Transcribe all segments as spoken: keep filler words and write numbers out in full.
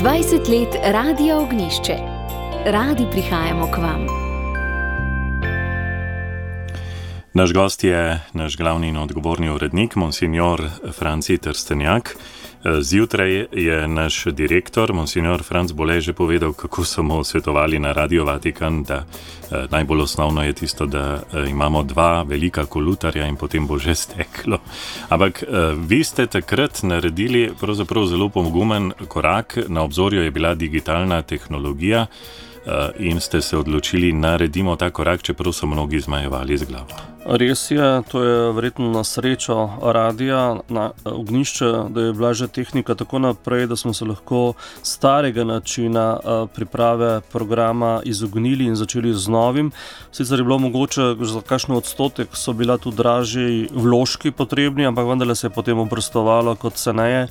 dvajset let Radia Ognjišče. Radi prihajamo k vam. Naš gost je naš glavni in odgovorni urednik, monsignor Franci Trstenjak. Zjutraj je naš direktor, monsignor Franc Bole, že povedal, kako so mu svetovali na Radio Vatikan, da eh, najbolj osnovno je tisto, da eh, imamo dva velika kolutarja in potem bo že steklo. Ampak eh, vi ste takrat naredili pravzaprav zelo pogumen korak, na obzorju je bila digitalna tehnologija eh, in ste se odločili, naredimo ta korak, čeprav so mnogi zmajevali z glavo. Res je, to je verjetno na srečo radija, na Ognjišče, da je bila že tehnika tako naprej, da smo se lahko starega načina priprave programa izognili in začeli z novim. Sicer je bilo mogoče, za kakšen odstotek so bila tu dražji vložki potrebni, ampak vendarle se je potem obrstovalo kot ceneje.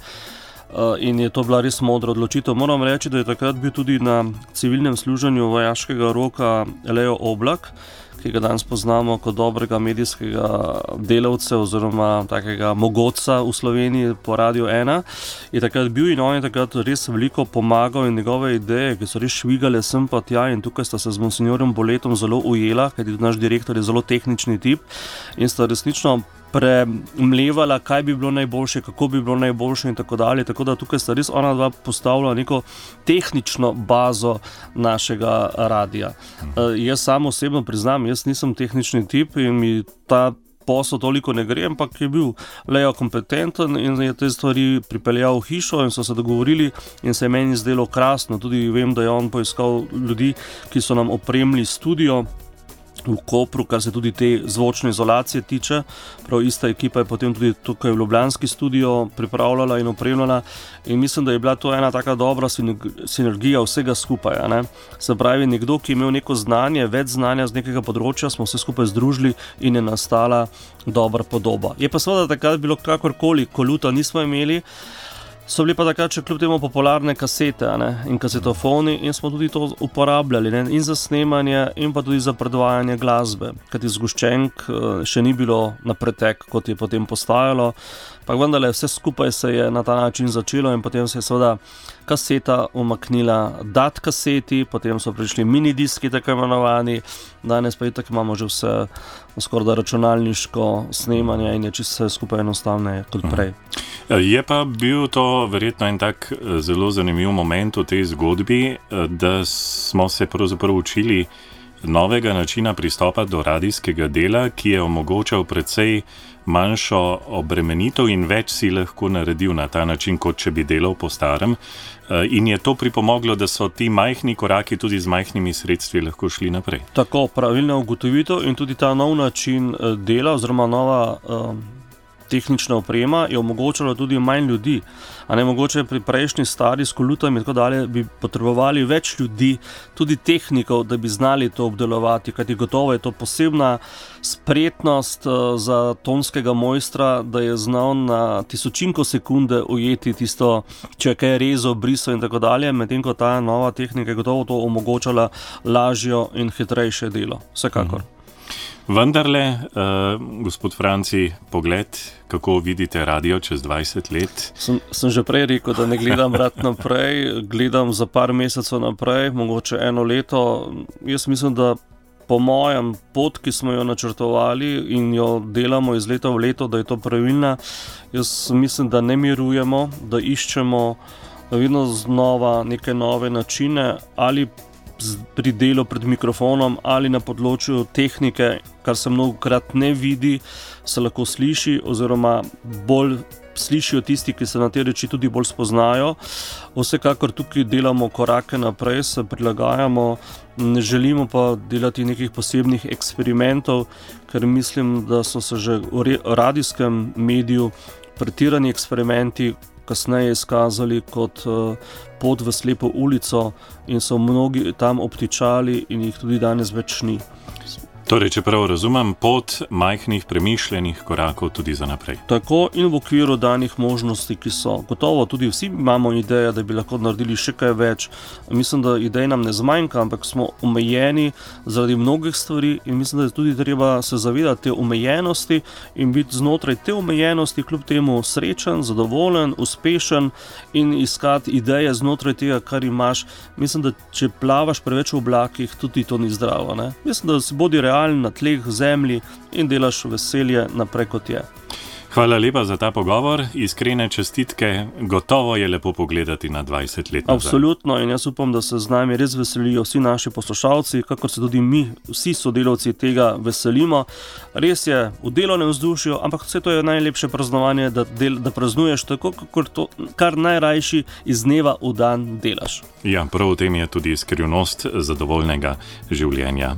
In je to bila res modra odločitev. Moram reči, da je takrat bil tudi na civilnem služenju vojaškega roka Leo Oblak, ki ga danes poznamo kot dobrega medijskega delavca oziroma takega mogotca v Sloveniji po Radio ena. Je takrat bil in on je takrat res veliko pomagal in njegove ideje, ki so res švigale sem pa tja, in tukaj sta se z monsignorjem Boletom zelo ujela, kajti naš direktor je zelo tehnični tip in sta resnično premlevala, kaj bi bilo najboljše, kako bi bilo najboljše in tako dalje. Tako da tukaj sta res ona dva postavila neko tehnično bazo našega radija. Uh, jaz sam osebno priznam, jaz nisem tehnični tip in mi ta posel toliko ne gre, ampak je bil Leo kompetenten in je te stvari pripeljal v hišo in so se dogovorili in se je meni zdelo krasno. Tudi vem, da je on poiskal ljudi, ki so nam opremili studio v Kopru, kar se tudi te zvočne izolacije tiče. Prav ista ekipa je potem tudi tukaj v ljubljanski studio pripravljala in opremljala in mislim, da je bila to ena taka dobra sinergija vsega skupaj. Ne? Se pravi, nekdo, ki je imel neko znanje, več znanja z nekega področja, smo vse skupaj združili in je nastala dobra podoba. Je pa seveda takrat bilo kakorkoli, koluta nismo imeli, so bili pa takrat še kljub temu popularne kasete, ne, in kasetofoni in smo tudi to uporabljali, ne, in za snemanje in pa tudi za predvajanje glasbe, kajti zgoščenk še ni bilo na pretek, kot je potem postajalo, pa vendarle vse skupaj se je na ta način začelo in potem se je seveda kaseta umaknila dat kaseti, potem so prišli minidiski, tako imenovani, danes pa itak imamo že vse skoraj računalniško snemanje in je čisto vse skupaj enostavneje kot prej. Je pa bil to verjetno en tak zelo zanimiv moment v tej zgodbi, da smo se pravzaprav učili novega načina pristopa do radijskega dela, ki je omogočal precej manjšo obremenitev in več si lahko naredil na ta način, kot če bi delal po starem. In je to pripomoglo, da so ti majhni koraki tudi z majhnimi sredstvi lahko šli naprej. Tako, pravilna ugotovitev in tudi ta nov način dela oziroma nova um, tehnična oprema je omogočala tudi manj ljudi. A ne mogoče pri prejšnji stari s kolutami in tako dalje bi potrebovali več ljudi, tudi tehnikov, da bi znali to obdelovati, kajti gotovo je to posebna spretnost za tonskega mojstra, da je znal na tisočinko sekunde ujeti tisto, če je kaj rezal, brisal in tako dalje, medtem ko ta nova tehnika je gotovo to omogočala lažjo in hitrejše delo. Vsekakor. Mhm. Vendarle, uh, gospod Franci, pogled, kako vidite radio čez dvajset let? Sem, sem že prej rekel, da ne gledam rad naprej, gledam za par mesecev naprej, mogoče eno leto. Jaz mislim, da po mojem pot, ki smo jo načrtovali in jo delamo iz leta v leto, da je to pravilna. Jaz mislim, da ne mirujemo, da iščemo vedno znova neke nove načine ali pri delu pred mikrofonom ali na področju tehnike, kar se mnogokrat ne vidi, se lahko sliši oziroma bolj slišijo tisti, ki se na te reči tudi bolj spoznajo. Vsekakor tukaj delamo korake naprej, se prilagajamo, ne želimo pa delati nekih posebnih eksperimentov, ker mislim, da so se že v radijskem mediju pretirani eksperimenti kasneje izkazali kot uh, pot v slepo ulico in so mnogi tam obtičali in jih tudi danes več ni. Torej, če prav razumem, pot majhnih premišljenih korakov tudi za naprej. Tako in v okviru danih možnosti, ki so. Gotovo tudi vsi imamo ideje, da bi lahko naredili še kaj več. Mislim, da idej nam ne zmanjka, ampak smo omejeni zaradi mnogih stvari in mislim, da je tudi treba se zavedati te omejenosti in biti znotraj te omejenosti kljub temu srečen, zadovoljen, uspešen in iskati ideje znotraj tega, kar imaš. Mislim, da če plavaš preveč v oblakih, tudi to ni zdravo. Ne? Mislim, da si bodi na tleh zemlji in delaš veselje naprej, kot je. Hvala lepa za ta pogovor, iskrene čestitke, gotovo je lepo pogledati na dvajset let nazaj. Absolutno in jaz upam, da se z nami res veselijo vsi naši poslušalci, kakor se tudi mi, vsi sodelavci tega veselimo. Res je v delovnem vzdušju, ampak vse to je najlepše praznovanje, da, del, da praznuješ tako, kakor to, kar najrajši iz dneva v dan delaš. Ja, prav v tem je tudi skrivnost zadovoljnega življenja.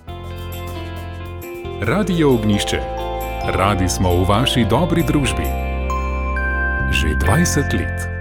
Radio Ognjišče. Radi smo v vaši dobri družbi. Že dvajset let.